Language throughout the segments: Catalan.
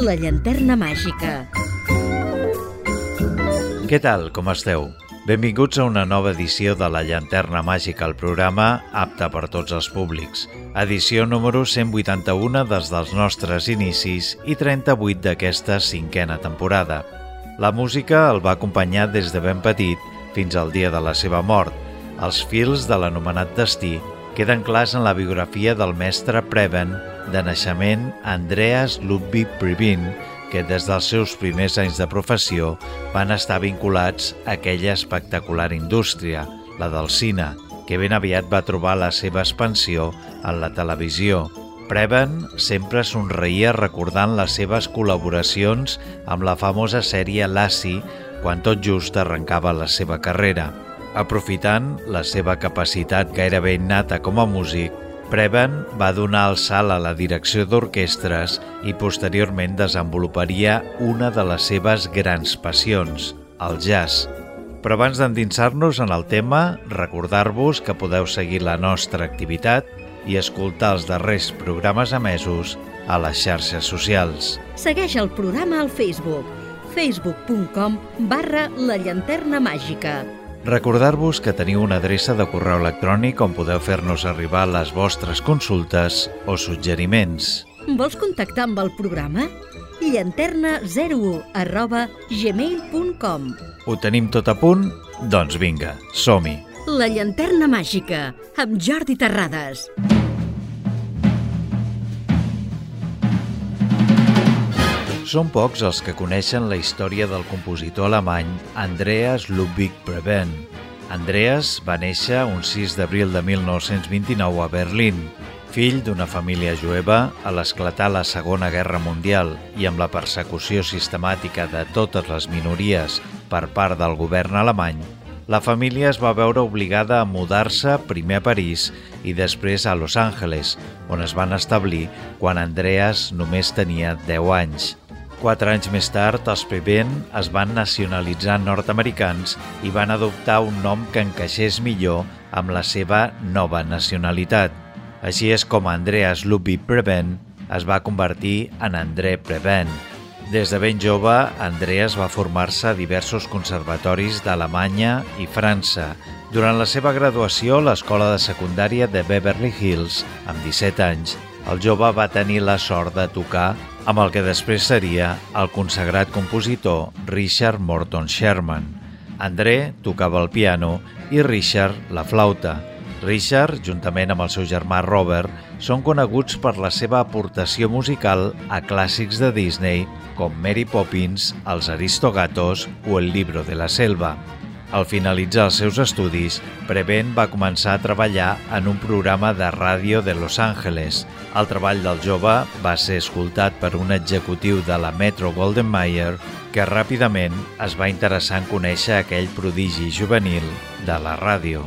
La llanterna màgica. Què tal, com esteu? Benvinguts a una nova edició de La llanterna màgica, el programa apte per tots els públics. Edició número 181 des dels nostres inicis i 38 d'aquesta 5a temporada. La música el va acompanyar des de ben petit fins al dia de la seva mort. Els fils de l'anomenat destí queden clars en la biografia del mestre Preben, de naixement Andreas Ludwig Previn, que des dels seus primers anys de professió van estar vinculats a aquella espectacular indústria, la del cine, que ben aviat va trobar la seva expansió en la televisió. Preben sempre somreia recordant les seves col·laboracions amb la famosa sèrie Lassie quan tot just arrencava la seva carrera. Aprofitant la seva capacitat gairebé innata com a músic, Preben va donar el salt a la direcció d'orquestres i posteriorment desenvoluparia una de les seves grans passions, el jazz. Però abans d'endinsar-nos en el tema, recordar-vos que podeu seguir la nostra activitat i escoltar els darrers programes emesos a les xarxes socials. Segueix el programa al Facebook, facebook.com/La llanterna màgica. Recordar-vos que teniu una adreça de correu electrònic on podeu fer-nos arribar les vostres consultes o suggeriments. Vols contactar amb el programa? llanterna01@gmail.com. Ho tenim tot a punt? Doncs vinga, som-hi! La llanterna màgica, amb Jordi Terrades. Són pocs els que coneixen la història del compositor alemany Andreas Ludwig Preben. Andreas va néixer un 6 d'abril de 1929 a Berlín, fill d'una família jueva a l'esclatar la Segona Guerra Mundial i amb la persecució sistemàtica de totes les minories per part del govern alemany. La família es va veure obligada a mudar-se primer a París i després a Los Angeles, on es van establir quan Andreas només tenia 10 anys. 4 anys més tard, els Preben es van nacionalitzar nord-americans i van adoptar un nom que encaixés millor amb la seva nova nacionalitat. Així és com Andreas Ludwig Preben es va convertir en André Preben. Des de ben jove, Andreas va formar-se a diversos conservatoris d'Alemanya i França. Durant la seva graduació a l'escola de secundària de Beverly Hills, amb 17 anys, el jove va tenir la sort de tocar amb el que després seria el consagrat compositor Richard Morton Sherman. André tocava el piano i Richard la flauta. Richard, juntament amb el seu germà Robert, són coneguts per la seva aportació musical a clàssics de Disney com Mary Poppins, Els Aristogatos o El libro de la selva. Al finalitzar els seus estudis, Preben va començar a treballar en un programa de ràdio de Los Angeles. El treball del jove va ser escoltat per un executiu de la Metro-Goldwyn-Mayer que ràpidament es va interessar en conèixer aquell prodigi juvenil de la ràdio.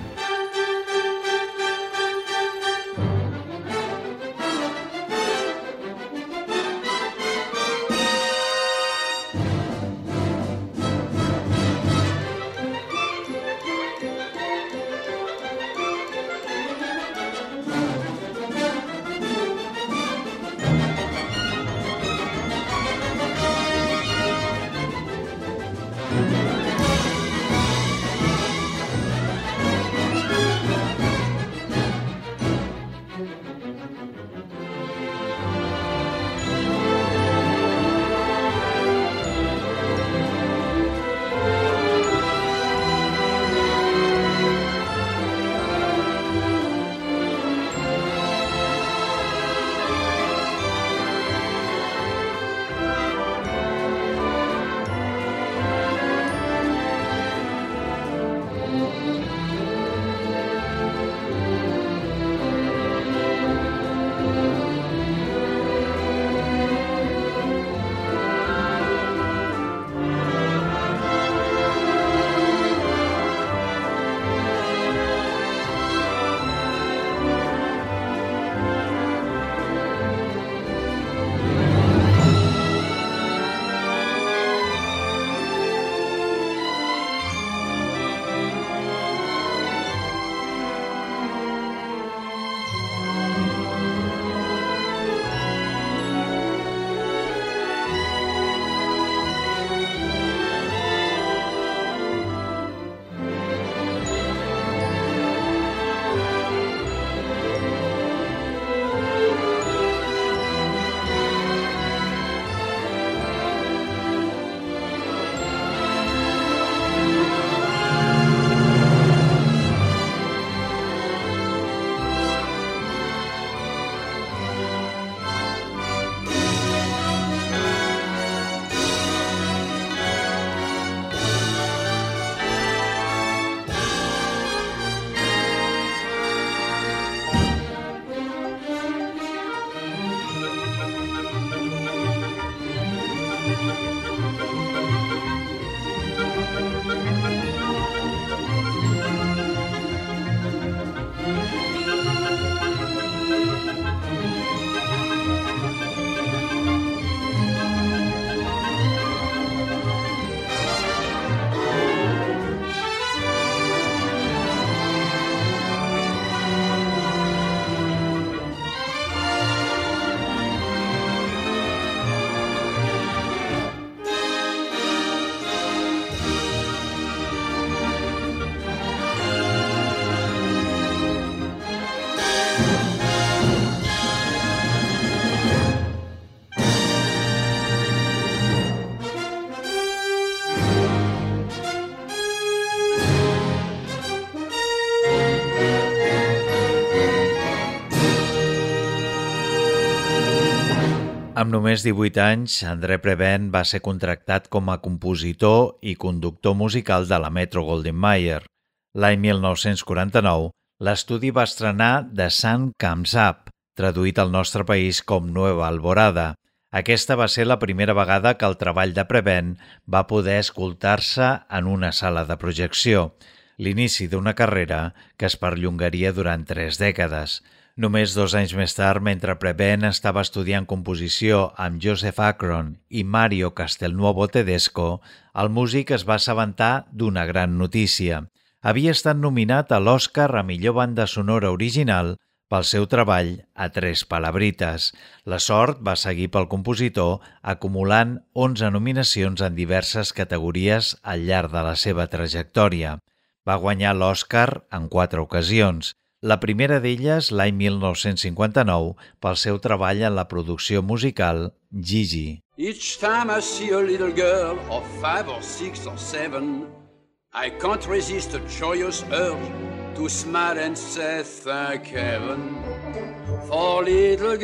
Amb només 18 anys, André Previn va ser contractat com a compositor i conductor musical de la Metro-Goldwyn-Mayer. L'any 1949, l'estudi va estrenar The Sun Comes Up, traduït al nostre país com Nueva Alborada. Aquesta va ser la primera vegada que el treball de Previn va poder escoltar-se en una sala de projecció, l'inici d'una carrera que es perllongaria durant 3 dècades. Només 2 anys més tard, mentre Previn estava estudiant composició amb Joseph Akron i Mario Castelnuovo Tedesco, el músic es va assabentar d'una gran notícia. Havia estat nominat a l'Oscar a millor banda sonora original pel seu treball a 3 palabrites. La sort va seguir pel compositor, acumulant 11 nominacions en diverses categories al llarg de la seva trajectòria. Va guanyar l'Oscar en 4 ocasions. La primera d'elles l'any 1959 pel seu treball en la producció musical Gigi. Each time I see a little girl of 5 or 6 or 7, I can't resist a joyous urge to smile and say thank heaven for little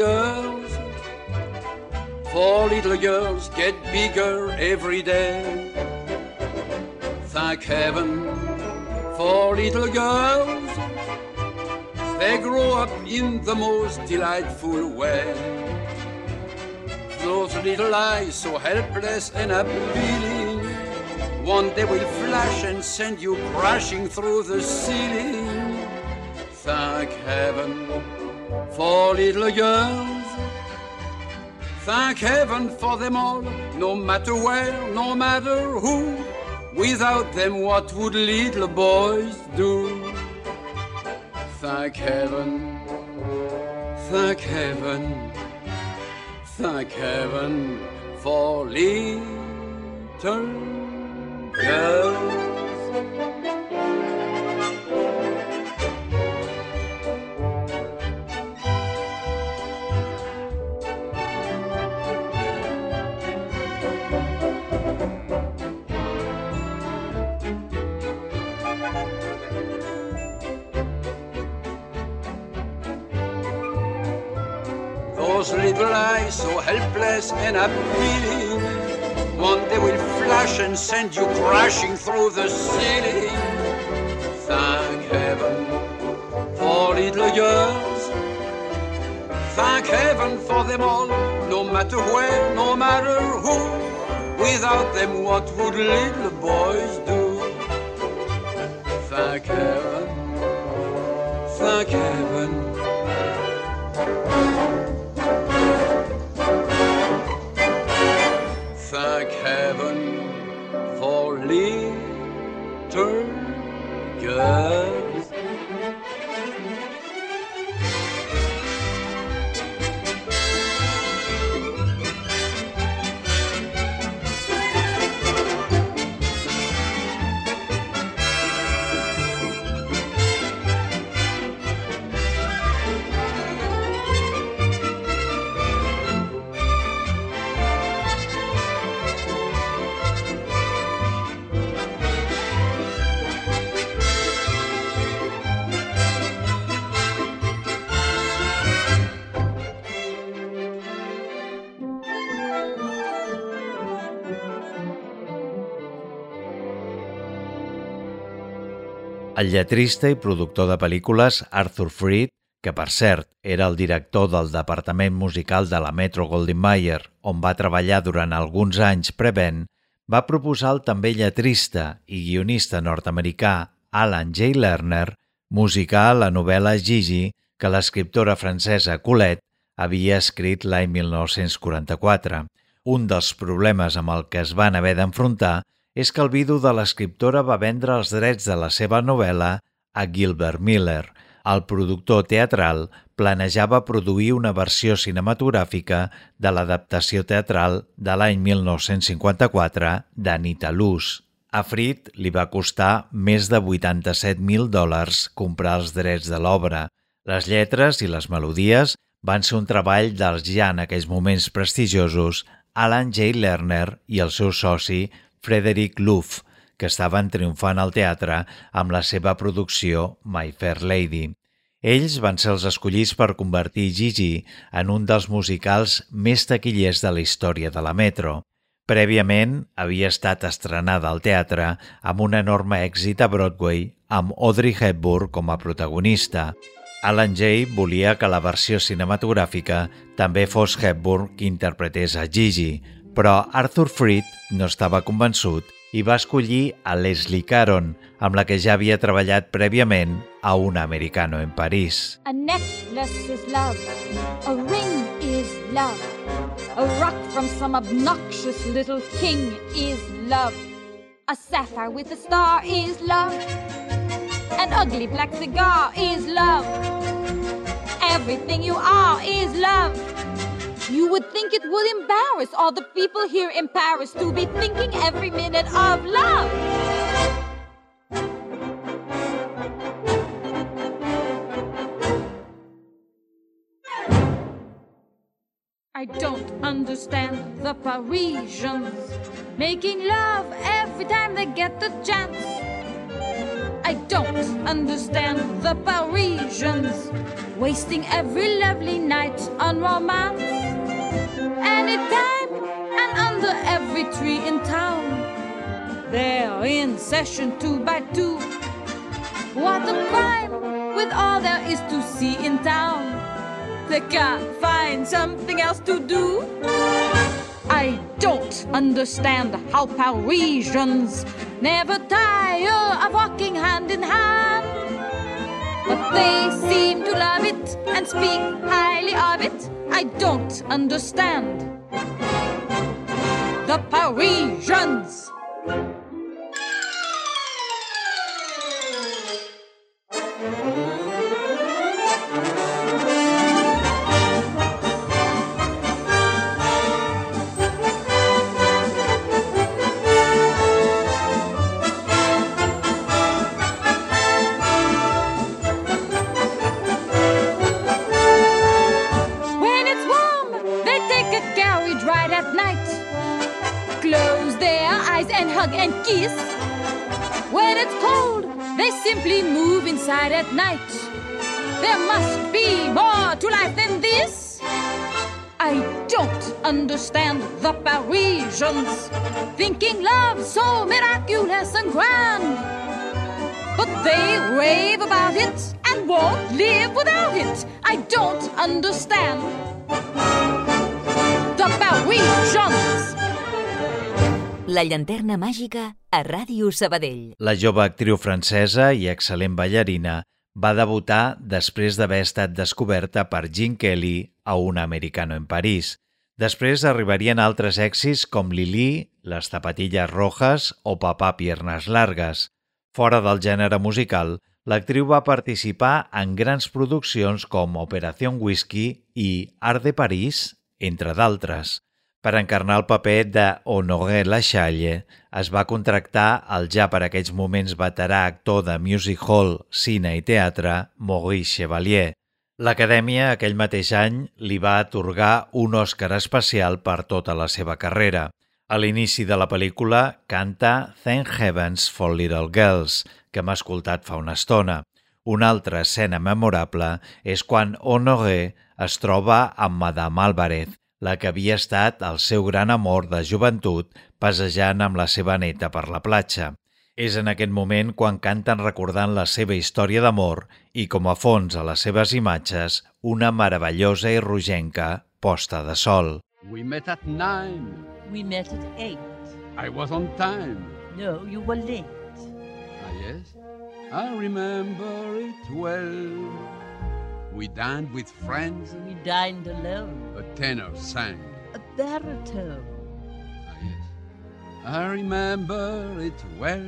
girls get bigger every day. Thank heaven for little girls, they grow up in the most delightful way. Those little eyes so helpless and appealing, one day will flash and send you crashing through the ceiling. Thank heaven for little girls. Thank heaven for them all, no matter where, no matter who. Without them, what would little boys do? Thank heaven, thank heaven, thank heaven for little girls. Those little eyes so helpless and appealing, one day will flash and send you crashing through the ceiling. Thank heaven for little girls. Thank heaven for them all, no matter where, no matter who. Without them, what would little boys do? Thank heaven, thank heaven. Thank heaven for little girls. El lletrista i productor de pel·lícules Arthur Freed, que per cert era el director del departament musical de la Metro-Goldwyn-Mayer, on va treballar durant alguns anys Previn, va proposar al també lletrista i guionista nord-americà Alan J. Lerner musicar la novel·la Gigi que l'escriptora francesa Colette havia escrit l'any 1944. Un dels problemes amb el que es van haver d'enfrontar és que el vidu de l'escriptora va vendre els drets de la seva novel·la a Gilbert Miller. El productor teatral planejava produir una versió cinematogràfica de l'adaptació teatral de l'any 1954 d'Anita Loos. A Freed li va costar més de $87.000 comprar els drets de l'obra. Les lletres i les melodies van ser un treball dels ja en aquells moments prestigiosos Alan J. Lerner i el seu soci Frederick Loeff, que estaven triomfant al teatre amb la seva producció My Fair Lady. Ells van ser els escollits per convertir Gigi en un dels musicals més taquillers de la història de la Metro. Prèviament havia estat estrenada al teatre amb un enorme èxit a Broadway amb Audrey Hepburn com a protagonista. Alan Jay volia que la versió cinematogràfica també fos Hepburn qui interpretés a Gigi, però Arthur Freed no estava convençut i va escollir a Leslie Caron, amb la que ja havia treballat prèviament a Un americano en París. A necklace is love, a ring is love, a rock from some obnoxious little king is love, a sapphire with a star is love, an ugly black cigar is love, everything you are is love. You would think it would embarrass all the people here in Paris to be thinking every minute of love. I don't understand the Parisians making love every time they get the chance. I don't understand the Parisians wasting every lovely night on romance. Anytime and under every tree in town, they're in session 2 by 2. What a crime with all there is to see in town. They can't find something else to do. I don't understand how Parisians never tire of walking hand in hand. But they seem to love it and speak highly of it. I don't understand the Parisians. And kiss. When it's cold, they simply move inside at night. There must be more to life than this. I don't understand the Parisians thinking love so miraculous and grand. But they rave about it and won't live without it. I don't understand the Parisians. La llanterna màgica a Ràdio Sabadell. La jove actriu francesa i excel·lent ballarina va debutar després d'haver estat descoberta per Gene Kelly a Un americano en París. Després arribarien altres èxits com Lili, Les zapatillas rojas o Papá piernas largas. Fora del gènere musical, l'actriu va participar en grans produccions com Operación Whisky i Art de París, entre d'altres. Per encarnar el paper de Honoré Lachaille es va contractar el ja per aquells moments veterà actor de music hall, cine i teatre, Maurice Chevalier. L'Acadèmia aquell mateix any li va atorgar un Òscar especial per tota la seva carrera. A l'inici de la pel·lícula canta Thank Heavens for Little Girls, que hem escoltat fa una estona. Una altra escena memorable és quan Honoré es troba amb Madame Alvarez, la que havia estat el seu gran amor de joventut passejant amb la seva neta per la platja. És en aquest moment quan canten recordant la seva història d'amor i com a fons a les seves imatges una meravellosa i rogenca posta de sol. We met at 9. We met at 8. I was on time. No, you were late. Ah, yes? I remember it well. We dined with friends. We dined alone. A tenor sang. A baritone. Ah, yes. I remember it well.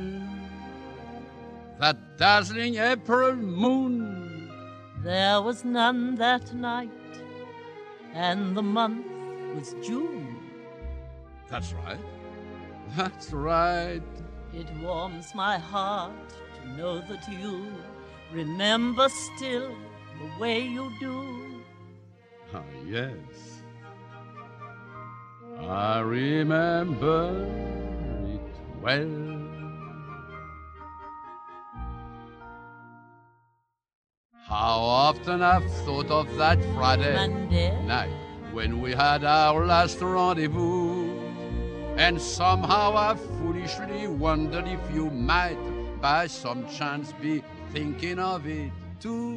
That dazzling April moon. There was none that night, and the month was June. That's right. That's right. It warms my heart to know that you remember still the way you do. Ah, yes. I remember it well. How often have thought of that Friday Monday night when we had our last rendezvous. And somehow I foolishly wondered if you might by some chance be thinking of it too.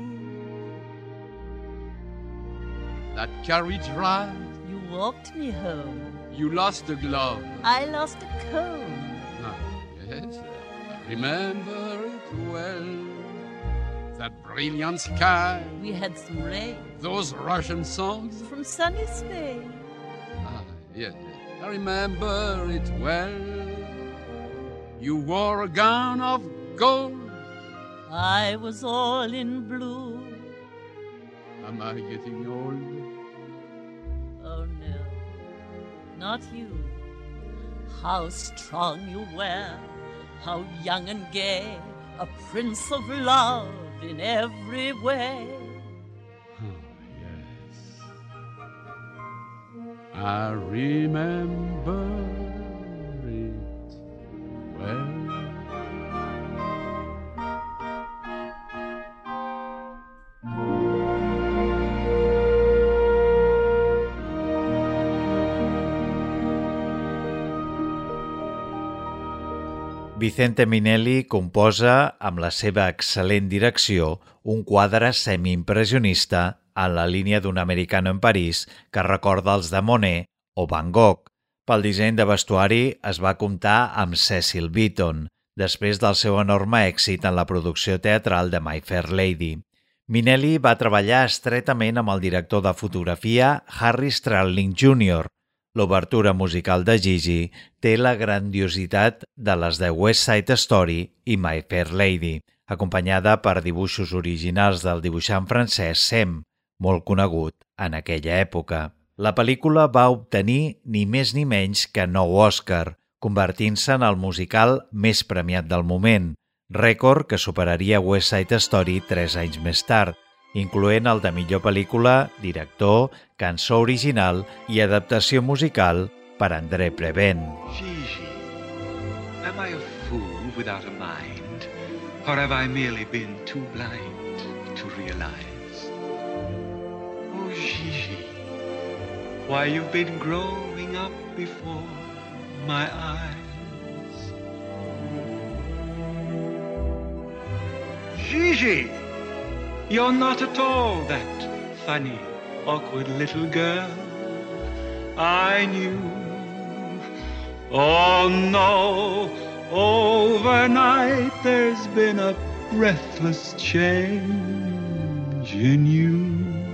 That carriage ride, you walked me home. you lost the glove. I lost a comb. Ah, yes, I remember it well. That brilliant sky, We had some rain those Russian songs. from sunny Spain. Ah, yes, I remember it well. You wore a gown of gold. I was all in blue. Am I getting old? Oh no, not you. How strong you were, how young and gay, a prince of love in every way. Yes. I remember it well. Vicente Minelli composa, amb la seva excel·lent direcció, un quadre semiimpressionista en la línia d'un americano en París que recorda els de Monet o Van Gogh. Pel disseny de vestuari es va comptar amb Cecil Beaton, després del seu enorme èxit en la producció teatral de My Fair Lady. Minelli va treballar estretament amb el director de fotografia Harry Stradling Jr., L'obertura musical de Gigi té la grandiositat de les de West Side Story i My Fair Lady, acompanyada per dibuixos originals del dibuixant francès Sem, molt conegut en aquella època. La pel·lícula va obtenir ni més ni menys que 9 Òscar, convertint-se en el musical més premiat del moment, rècord que superaria West Side Story 3 anys més tard, incloent el de millor pel·lícula, director, cançó original i adaptació musical per André Previn. Gigi, am I a fool without a mind, or have I merely been too blind to realize? Oh, Gigi, why you've been growing up before my eyes. Gigi, you're not at all that funny, awkward little girl I knew. Oh no, overnight there's been a breathless change in you.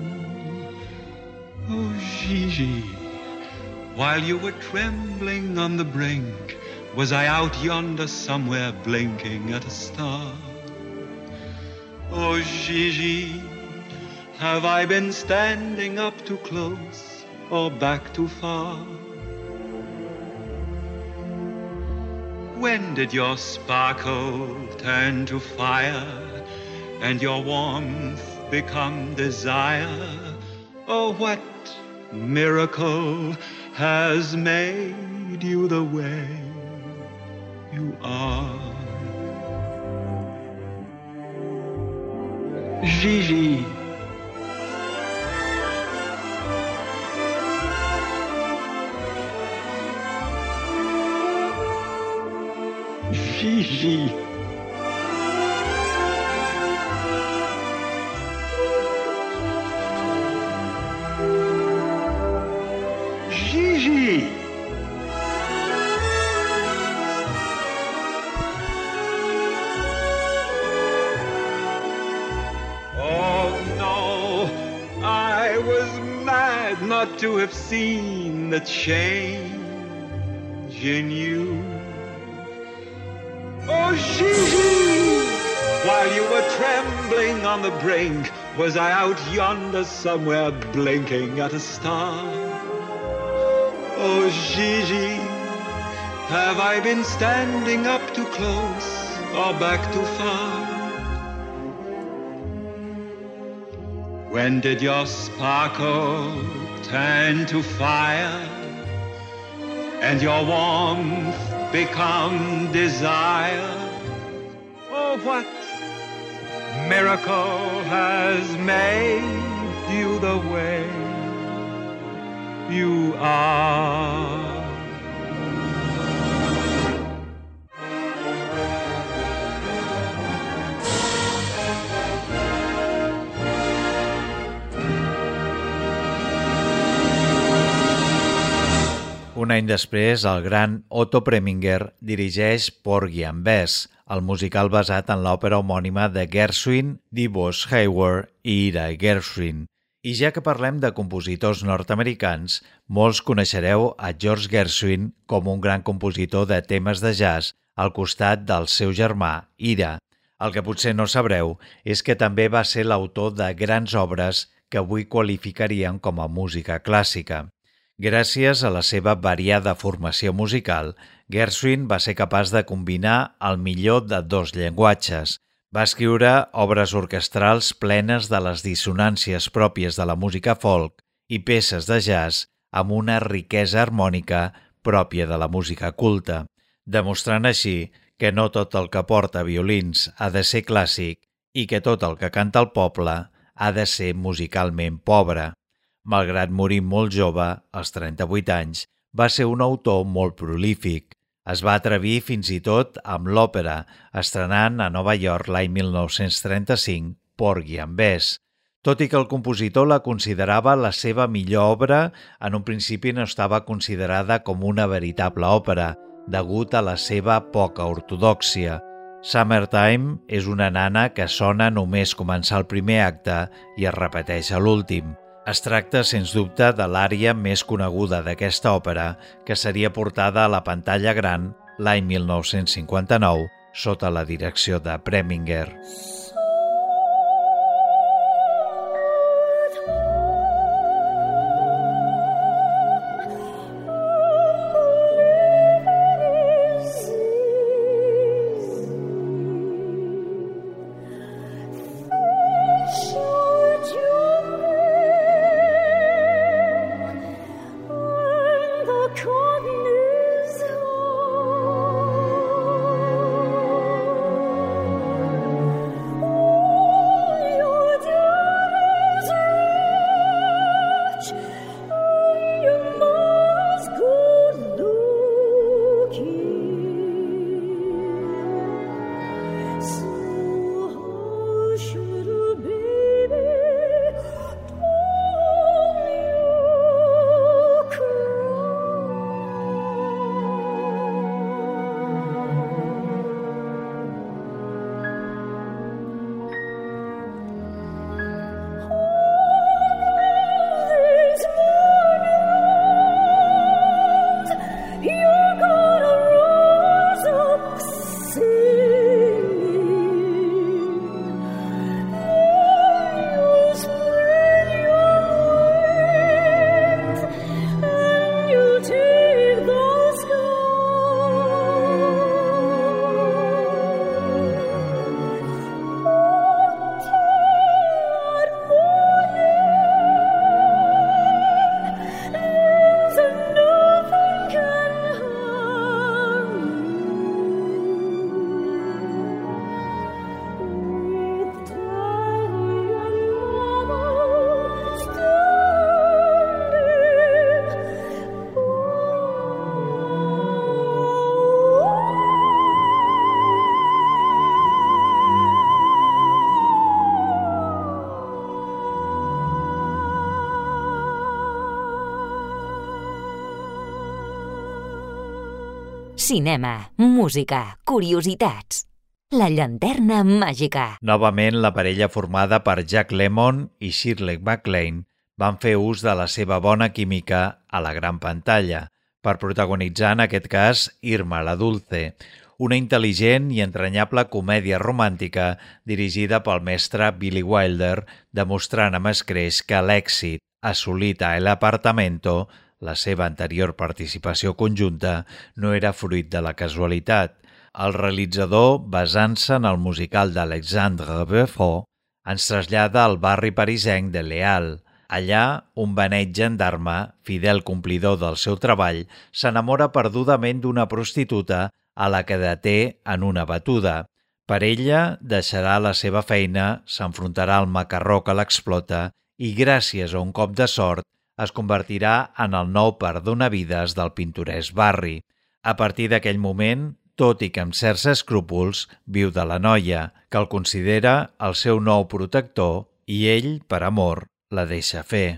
Oh Gigi, while you were trembling on the brink, was I out yonder somewhere blinking at a star? Oh Gigi, have I been standing up too close or back too far? When did your sparkle turn to fire and your warmth become desire? Oh, what miracle has made you the way you are? Gigi, Gigi, Gigi, oh no, I was mad not to have seen the change in you. Oh, Gigi, while you were trembling on the brink, was I out yonder somewhere blinking at a star? Oh, Gigi, have I been standing up too close or back too far? When did your sparkle turn to fire and your warmth become desire? Oh, what miracle has made you the way you are. Un any després, el gran Otto Preminger dirigeix Porgy and Bess, el musical basat en l'òpera homònima de Gershwin, DeVos Hayward i Ira Gershwin. I ja que parlem de compositors nord-americans, molts coneixereu a George Gershwin com un gran compositor de temes de jazz al costat del seu germà, Ira. El que potser no sabreu és que també va ser l'autor de grans obres que avui qualificaríem com a música clàssica. Gràcies a la seva variada formació musical, Gershwin va ser capaç de combinar el millor de dos llenguatges. Va escriure obres orquestrals plenes de les dissonàncies pròpies de la música folk i peces de jazz amb una riquesa harmònica pròpia de la música culta, demostrant així que no tot el que porta violins ha de ser clàssic i que tot el que canta el poble ha de ser musicalment pobre. Malgrat morir molt jove, als 38 anys, va ser un autor molt prolífic. Es va atrevir fins i tot amb l'òpera, estrenant a Nova York l'any 1935 Porgy and Bess. Tot i que el compositor la considerava la seva millor obra, en un principi no estava considerada com una veritable òpera, degut a la seva poca ortodòxia. Summertime és una nana que sona només començar el primer acte i es repeteix a l'últim. Es tracta, sens dubte, de l'ària més coneguda d'aquesta òpera, que seria portada a la pantalla gran l'any 1959 sota la direcció de Preminger. Cinema, música, curiositats. La llanterna màgica. Novament, la parella formada per Jack Lemmon i Shirley MacLaine van fer ús de la seva bona química a la gran pantalla per protagonitzar, en aquest cas, Irma la Dulce, una intel·ligent i entranyable comèdia romàntica dirigida pel mestre Billy Wilder, demostrant amb escreix que l'èxit assolit a El Apartamento, la seva anterior participació conjunta, no era fruit de la casualitat. El realitzador, basant-se en el musical d'Alexandre Beaufort, ens trasllada al barri parisenc de Leal. Allà, un beneit gendarme, fidel complidor del seu treball, s'enamora perdudament d'una prostituta a la que deté en una batuda. Per ella, deixarà la seva feina, s'enfrontarà al macarró que l'explota i, gràcies a un cop de sort, es convertirà en el nou perdonavides del pintoresc barri. A partir d'aquell moment, tot i que amb certs escrúpols, viu de la noia, que el considera el seu nou protector i ell, per amor, la deixa fer.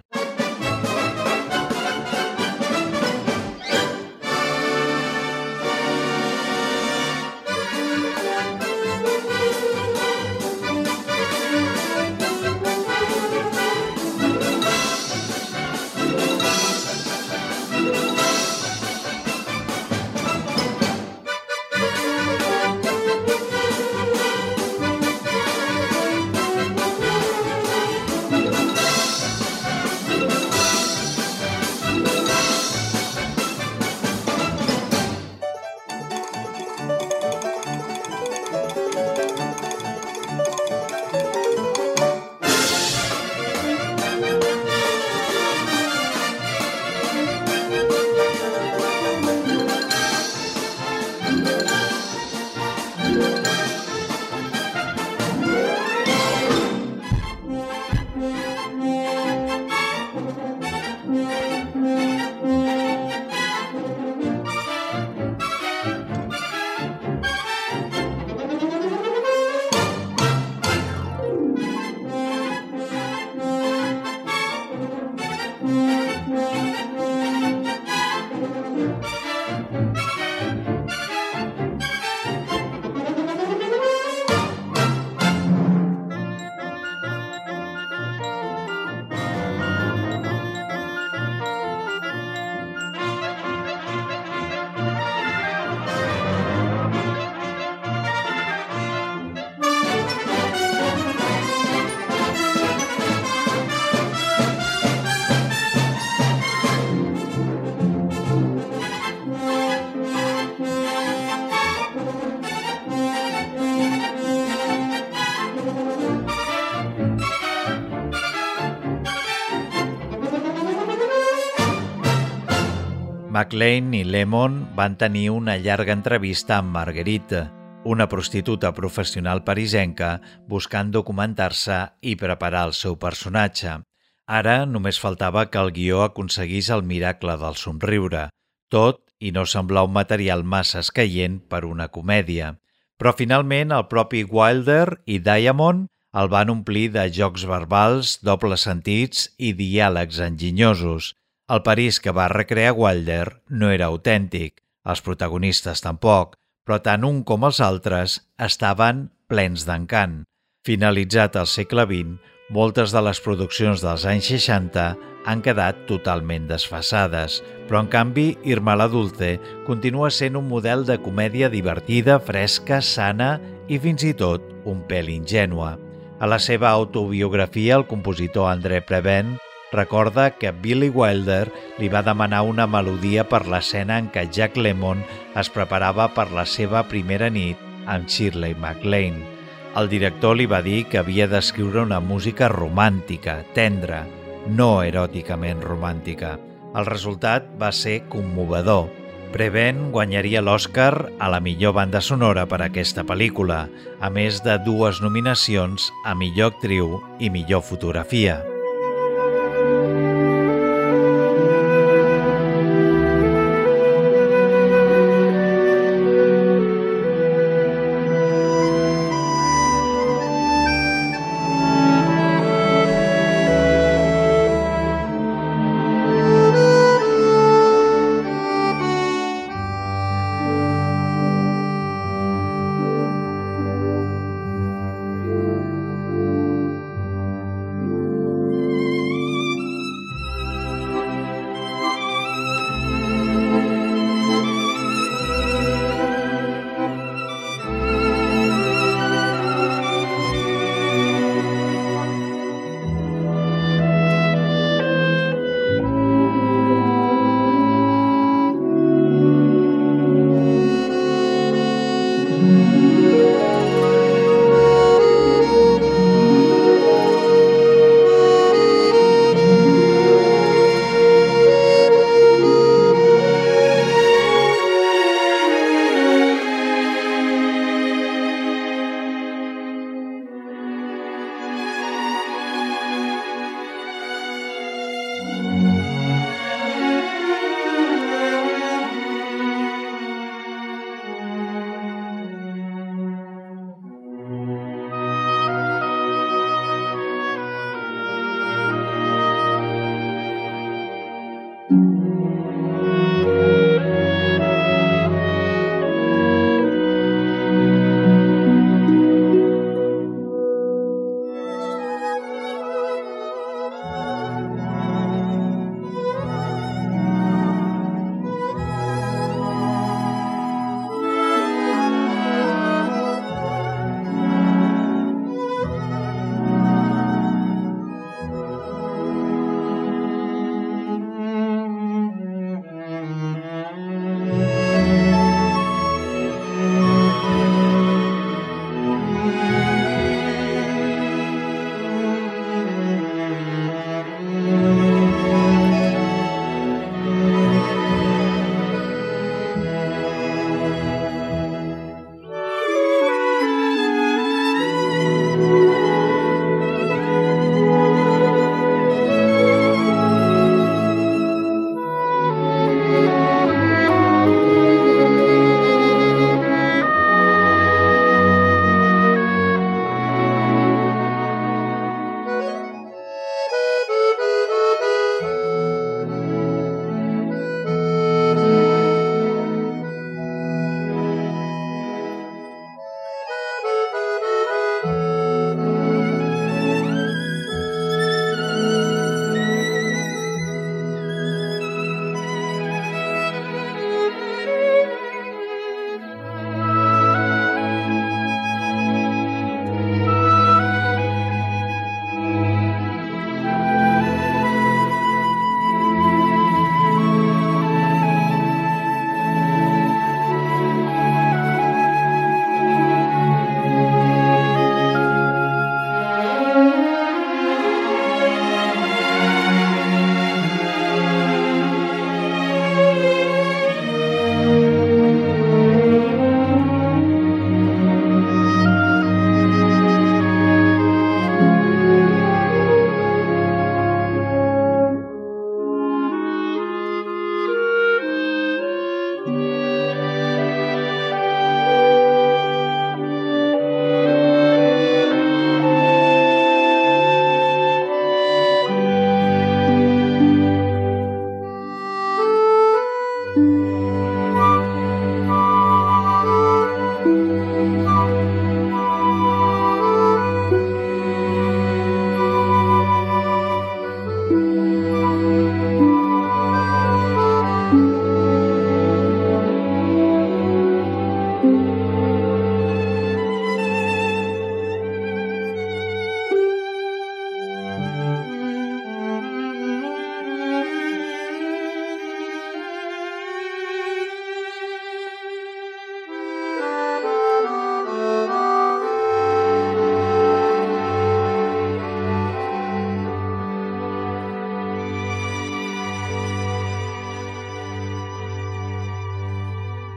McLean i Lemon van tenir una llarga entrevista amb Marguerite, una prostituta professional parisenca buscant documentar-se i preparar el seu personatge. Ara només faltava que el guió aconseguís el miracle del somriure, tot i no semblar un material massa escaient per una comèdia. Però finalment el propi Wilder i Diamond el van omplir de jocs verbals, dobles sentits i diàlegs enginyosos. El París que va recrear Wilder no era autèntic, els protagonistes tampoc, però tant un com els altres estaven plens d'encant. Finalitzat el segle XX, moltes de les produccions dels anys 60 han quedat totalment desfasades, però en canvi Irma la Dulce continua sent un model de comèdia divertida, fresca, sana i fins i tot un pèl ingènua. A la seva autobiografia, el compositor André Previn recorda que Billy Wilder li va demanar una melodia per l'escena en què Jack Lemmon es preparava per la seva primera nit amb Shirley MacLaine. El director li va dir que havia d'escriure una música romàntica, tendra, no eròticament romàntica. El resultat va ser commovedor. Previn guanyaria l'Oscar a la millor banda sonora per a aquesta pel·lícula, a més de 2 nominacions a millor actriu i millor fotografia.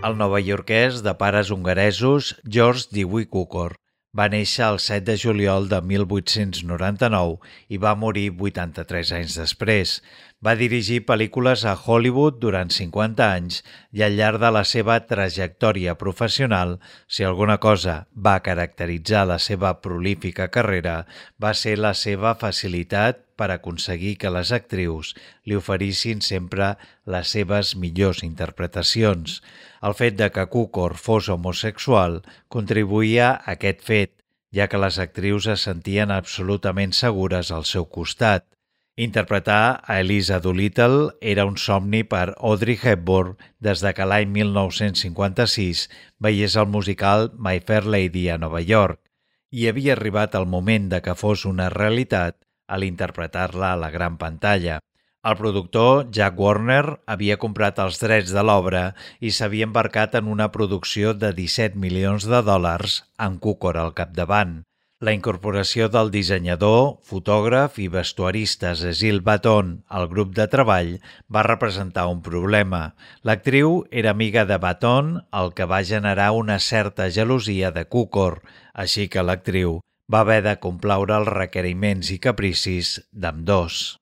El novaiorquès de pares hongaresos George D.W. Cukor va néixer el 7 de juliol de 1899 i va morir 83 anys després. Va dirigir pel·lícules a Hollywood durant 50 anys i al llarg de la seva trajectòria professional, si alguna cosa va caracteritzar la seva prolífica carrera, va ser la seva facilitat per aconseguir que les actrius li oferissin sempre les seves millors interpretacions. El fet de que Cukor fos homosexual contribuïa a aquest fet, ja que les actrius es sentien absolutament segures al seu costat. Interpretar a Eliza Doolittle era un somni per Audrey Hepburn des de que l'any 1956 veiés el musical My Fair Lady a Nova York i havia arribat el moment de que fos una realitat a l'interpretar-la a la gran pantalla. El productor Jack Warner havia comprat els drets de l'obra i s'havia embarcat en una producció de $17 milions amb Cukor al capdavant. La incorporació del dissenyador, fotògraf i vestuarista Cecil Baton al grup de treball va representar un problema. L'actriu era amiga de Baton, el que va generar una certa gelosia de Cukor, així que l'actriu va haver de complaure els requeriments i capricis d'ambdós.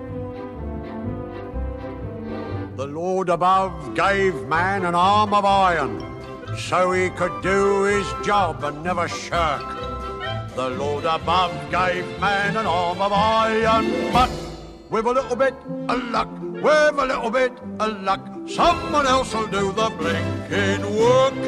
The Lord above gave man an arm of iron, so he could do his job and never shirk. The Lord above gave man an arm of iron, but with a little bit of luck, with a little bit of luck, someone else will do the blinking work.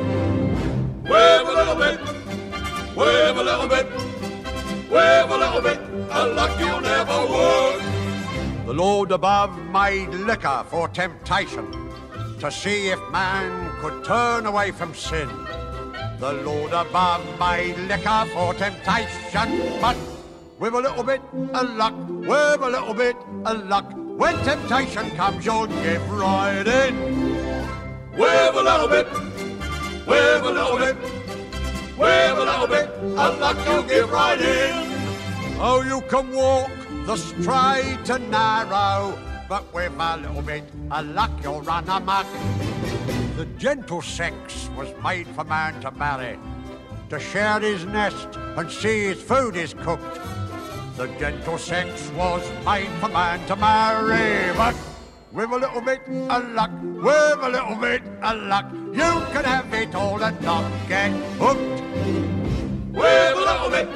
With a little bit, with a little bit, with a little bit of luck, you'll never work. The Lord above made liquor for temptation, to see if man could turn away from sin. The Lord above made liquor for temptation, but with a little bit of luck, with a little bit of luck, when temptation comes, you'll give right in. With a little bit, with a little bit, with a little bit of luck, you'll give right in. Oh, you can walk the straight and narrow, but with a little bit of luck, you'll run amok. The gentle sex was made for man to marry, to share his nest and see his food is cooked. The gentle sex was made for man to marry, but with a little bit of luck, with a little bit of luck, you can have it all and not get hooked. With a little bit,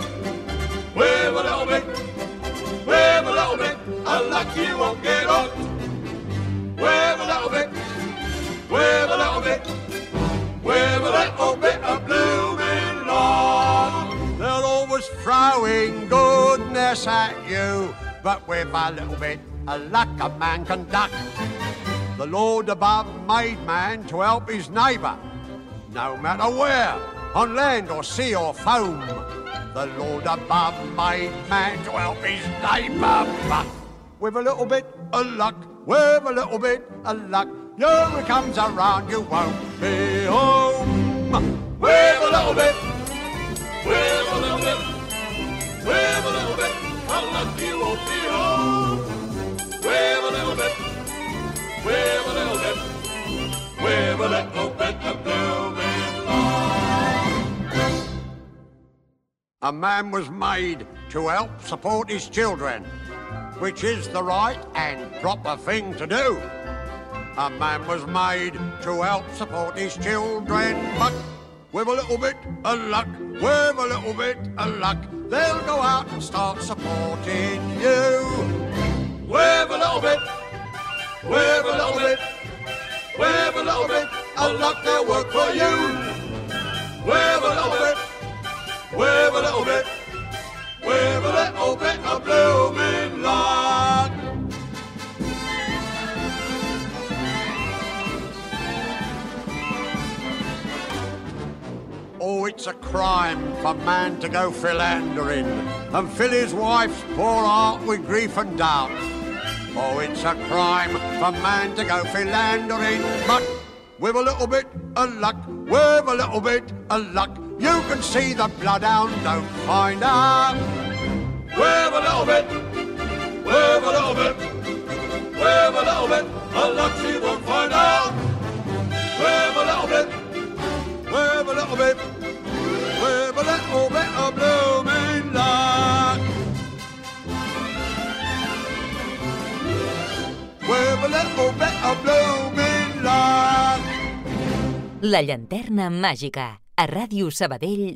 with a little bit, with a little bit of luck, you won't get hooked. With a little bit, with a little bit, with a little bit of blooming luck. They're always throwing goodness at you, but with a little bit of luck a man can duck. The Lord above made man to help his neighbour, no matter where, on land or sea or foam. The Lord above made man to help his neighbour, but with a little bit of luck, with a little bit of luck, when it comes around, you won't be home. With a little bit, with a little bit, with a little bit of luck, you won't be home. With a little bit, with a little bit, with a little bit of blooming luck. A man was made to help support his children, which is the right and proper thing to do. A man was made to help support his children, but with a little bit of luck, with a little bit of luck, they'll go out and start supporting you. With a little bit, with a little bit, with a little bit of luck, they'll work for you. With a little bit, with a little bit, with a little bit of blooming luck. Oh, it's a crime for man to go philandering and fill his wife's poor heart with grief and doubt. Oh, it's a crime for man to go philandering, but with a little bit of luck, with a little bit of luck, you can see the bloodhound don't find out. With a little bit, with a little bit, with a little bit of luck, she won't find out. With a little bit, little bit, with a little bit of blooming luck. With a little bit of blooming luck. La llanterna màgica, a Ràdio Sabadell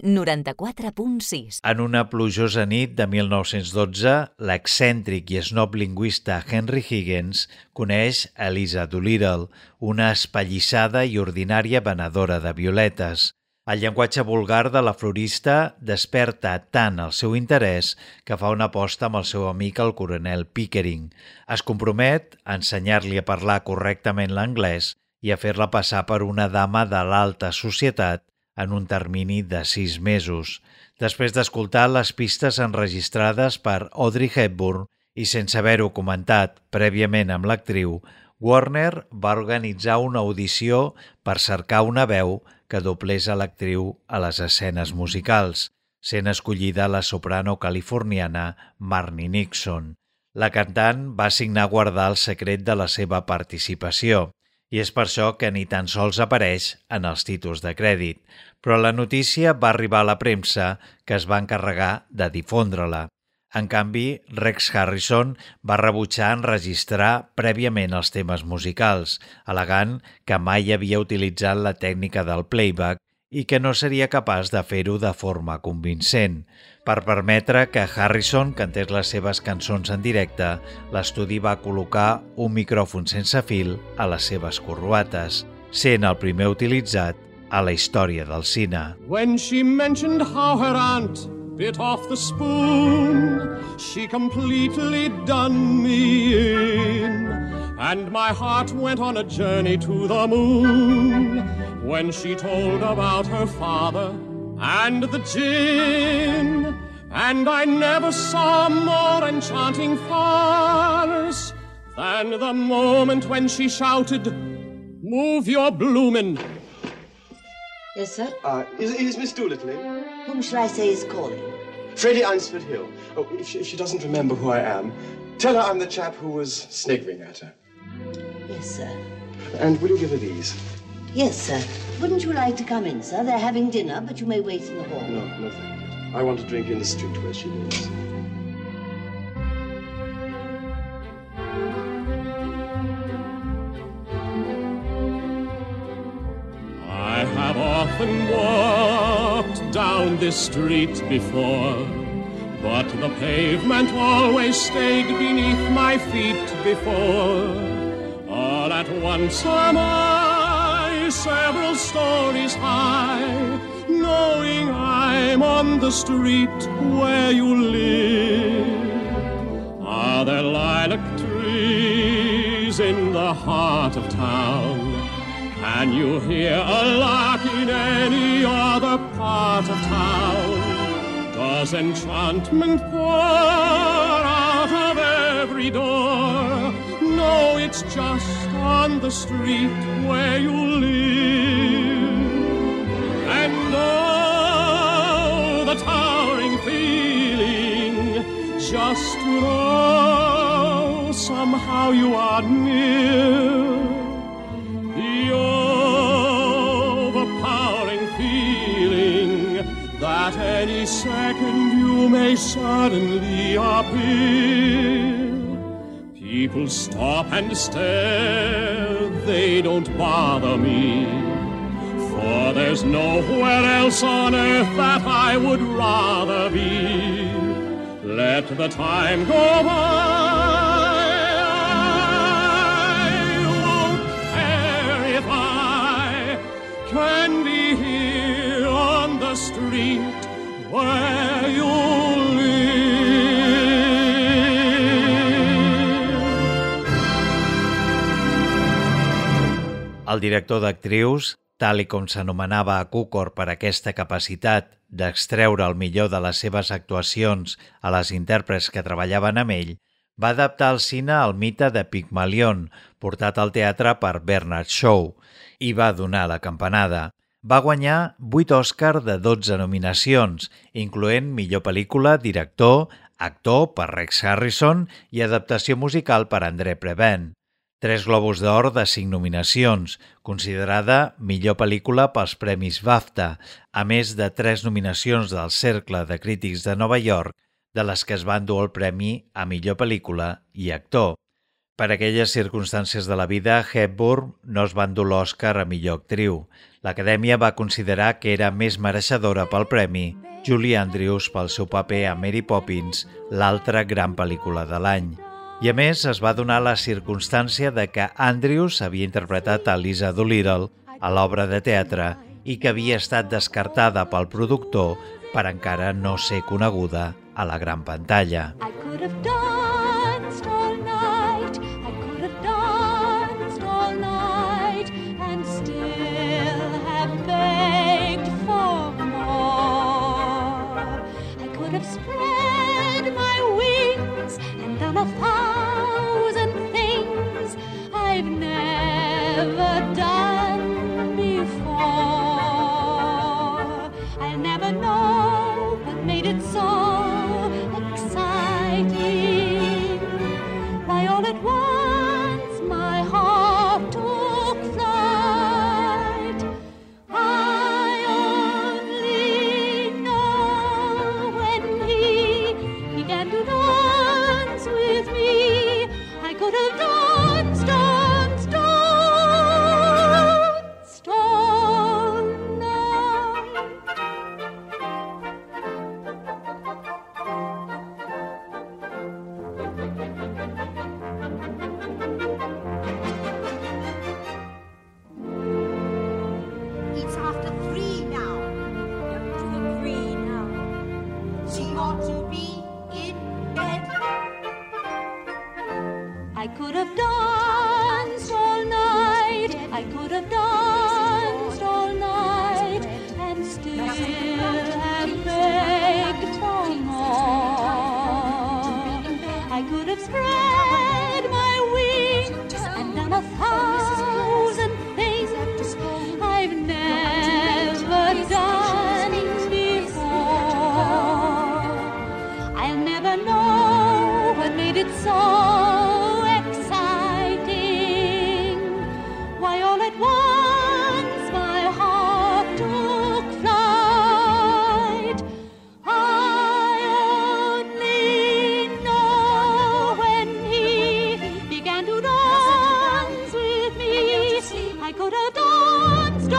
94.6. En una plujosa nit de 1912, l'excèntric i snob lingüista Henry Higgins coneix Eliza Doolittle, una espallissada i ordinària venedora de violetes. El llenguatge vulgar de la florista desperta tant el seu interès que fa una aposta amb el seu amic el coronel Pickering. Es compromet a ensenyar-li a parlar correctament l'anglès i a fer-la passar per una dama de l'alta societat en un termini de 6 mesos. Després d'escoltar les pistes enregistrades per Audrey Hepburn i sense haver-ho comentat prèviament amb l'actriu, Warner va organitzar una audició per cercar una veu que doblés a l'actriu a les escenes musicals, sent escollida la soprano californiana Marni Nixon. La cantant va signar guardar el secret de la seva participació, i és per això que ni tan sols apareix en els títols de crèdit, però la notícia va arribar a la premsa, que es va encarregar de difondre-la. En canvi, Rex Harrison va rebutjar enregistrar prèviament els temes musicals, al·legant que mai havia utilitzat la tècnica del playback i que no seria capaç de fer-ho de forma convincent. Per permetre que Harrison cantés les seves cançons en directe, l'estudi va col·locar un micròfon sense fil a les seves corruates, sent el primer utilitzat a la història del cine. When she mentioned how her aunt bit off the spoon, she completely done me in, and my heart went on a journey to the moon when she told about her father and the gin, and I never saw more enchanting farce than the moment when she shouted, "Move your bloomin'." Yes, sir? Is Miss Doolittle in? Whom shall I say is calling? Freddie Eynsford Hill. Oh, if she doesn't remember who I am, tell her I'm the chap who was sniggering at her. Yes, sir. And will you give her these? Yes, sir. Wouldn't you like to come in, sir? They're having dinner, but you may wait in the hall. No, thank you. I want to drink in the street where she lives. I have often walked down this street before, but the pavement always stayed beneath my feet before. All at once am I several stories high, knowing I'm on the street where you live. Are there lilac trees in the heart of town? Can you hear a lark in any other part of town? Does enchantment pour out of every door? No, it's just on the street where you live. And oh, the towering feeling, just to know somehow you are near. The overpowering feeling that any second you may suddenly appear. People stop and stare, they don't bother me, for there's nowhere else on earth that I would rather be. Let the time go by, can be here on the street where you live. El director d'actrius, tal i com s'anomenava a Cukor per aquesta capacitat d'extreure el millor de les seves actuacions a les intèrprets que treballaven amb ell, va adaptar al cine el mite de Pygmalion, portat al teatre per Bernard Shaw, i va donar la campanada. Va guanyar 8 Òscar de 12 nominacions, incloent millor pel·lícula, director, actor per Rex Harrison i adaptació musical per André Previn. 3 Globus d'Or de 5 nominacions, considerada millor pel·lícula pels Premis BAFTA, a més de 3 nominacions del Cercle de Crítics de Nova York, de les que es va endur el premi a millor pel·lícula i actor. Per aquelles circumstàncies de la vida, Hepburn no es va endur l'Oscar a millor actriu. L'Acadèmia va considerar que era més mereixedora pel premi Julie Andrews pel seu paper a Mary Poppins, l'altra gran pel·lícula de l'any. I a més es va donar la circumstància de que Andrews havia interpretat a Lisa Doolittle a l'obra de teatre i que havia estat descartada pel productor per encara no ser coneguda a la gran pantalla. I could have danced all night, I could have danced all night, and still have begged for more. I could have spread my wings and done 1,000 things I've never done before. I'll never know what made it so exciting. Why all at once my heart took flight. I only know when he began to dance with me, I could have danced all night. It's after 3 now. Don't you agree now? She ought to be in bed. I could have danced all night, I could have danced all night, and still have begged for more. I could have spread my wings and done 1,000 things I've never done before. I'll never know what made it so exciting. Why all at once my heart took flight. I only know when he began to dance with me, I could have danced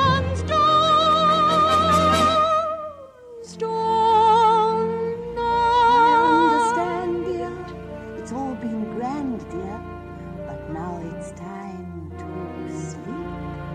all night. I understand, dear. It's all been grand, dear. But now it's time to sleep.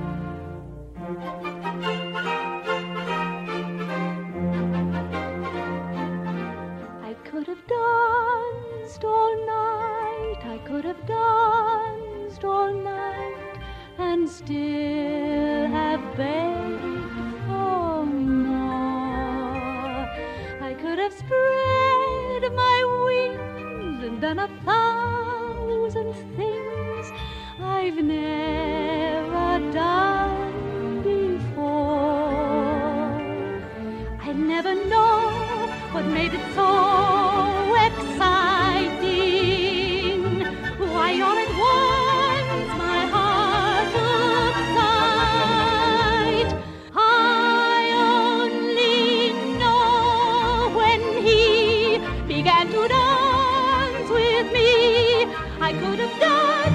I could have danced all night, I could have danced all night, and still have begged for more. I could have spread my wings and done 1,000 things I've never done before. I never know what made it so exciting. Why all at once my heart took flight. I only know when he began to dance with me, I could have danced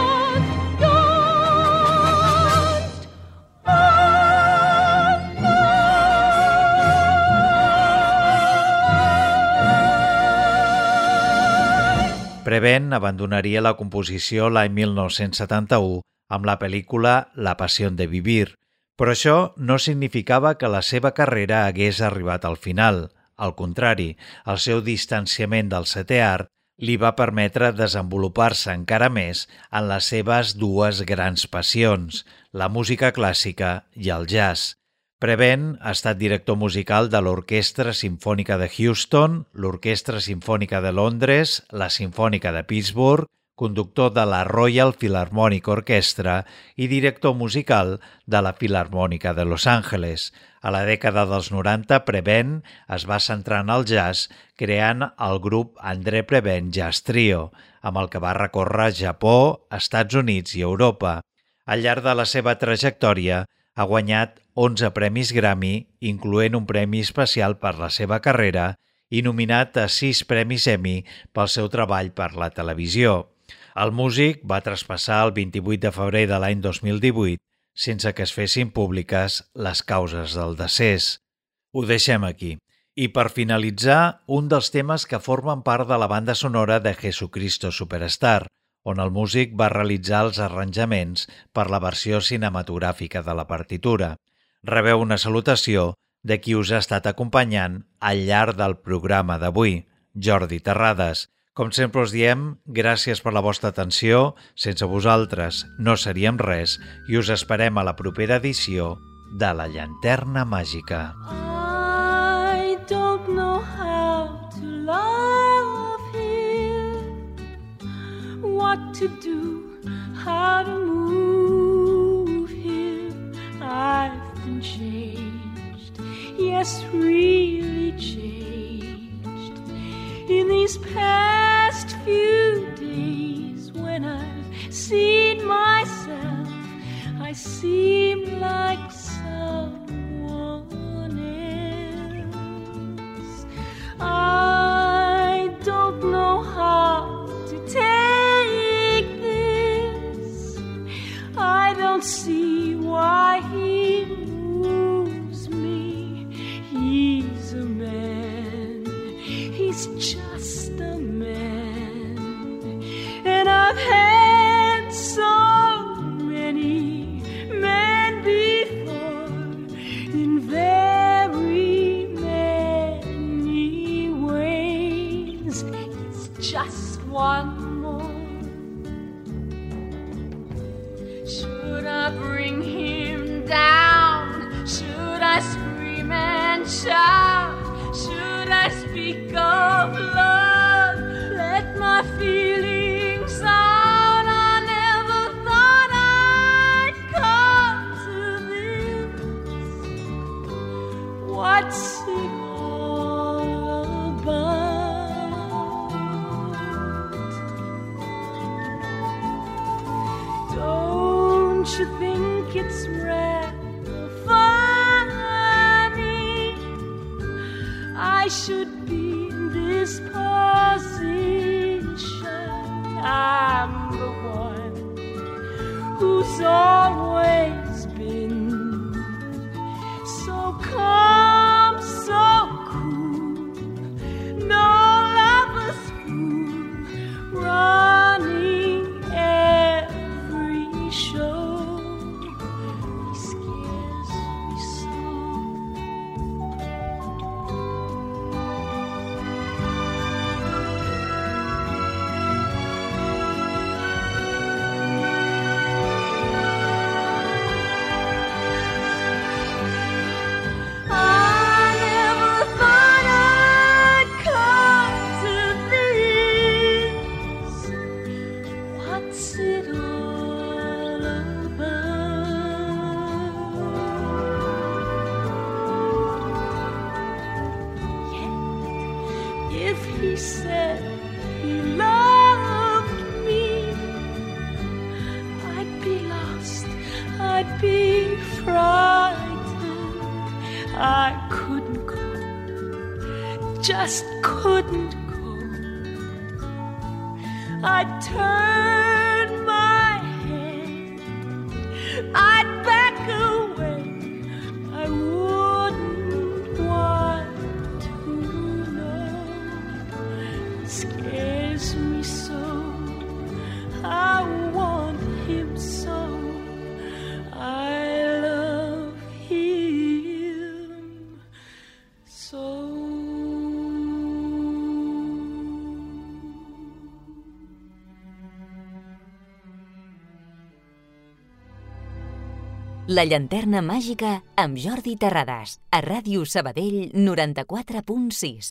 Prevent abandonaria la composició l'any 1971 amb la pel·lícula La pasión de vivir, però això no significava que la seva carrera hagués arribat al final. Al contrari, el seu distanciament del setè art li va permetre desenvolupar-se encara més en les seves dues grans passions, la música clàssica i el jazz. Prevent ha estat director musical de l'Orquestra Simfònica de Houston, l'Orquestra Simfònica de Londres, la Simfònica de Pittsburgh, conductor de la Royal Philharmonic Orchestra i director musical de la Filarmònica de Los Angeles. A la dècada dels 90, Prevent es va centrar en el jazz creant el grup André Prevent Jazz Trio. amb el que va recórrer Japó, Estats Units i Europa. Al llarg de la seva trajectòria ha guanyat 11 premis Grammy, incloent un premi especial per la seva carrera i nominat a 6 premis Emmy pel seu treball per la televisió. El músic va traspassar el 28 de febrer de l'any 2018 sense que es fessin públiques les causes del decés. Ho deixem aquí. I per finalitzar, un dels temes que formen part de la banda sonora de Jesucristo Superstar, on el músic va realitzar els arranjaments per la versió cinematogràfica de la partitura. Rebeu una salutació de qui us ha estat acompanyant al llarg del programa d'avui, Jordi Terrades. Com sempre us diem, gràcies per la vostra atenció, sense vosaltres no seríem res i us esperem a la propera edició de La Llanterna Màgica. I don't know how to love him, what to do, how to move him. I've been changed, yes, really changed. In these past few days, when I've seen myself, I seem like someone else. I don't know how to take this. I don't see why he moves me. He's a man. He's just a man. And I've had so many men before in very many ways. It's just one more. Should I bring him down? Should I scream and shout? Should I speak of love? Let my feelings out. I never thought I'd come to this. What's it all about? Don't you think it's rather funny? I should be in this position. I'm the one who's always been so calm, so cool. No lover's fool, running every show. He scares me so. Just couldn't go. I'd turn my head, I'd back away. I wouldn't want to know. It scares me so. I want him so. I love him so. La Llanterna Màgica amb Jordi Terrades, a Ràdio Sabadell 94.6.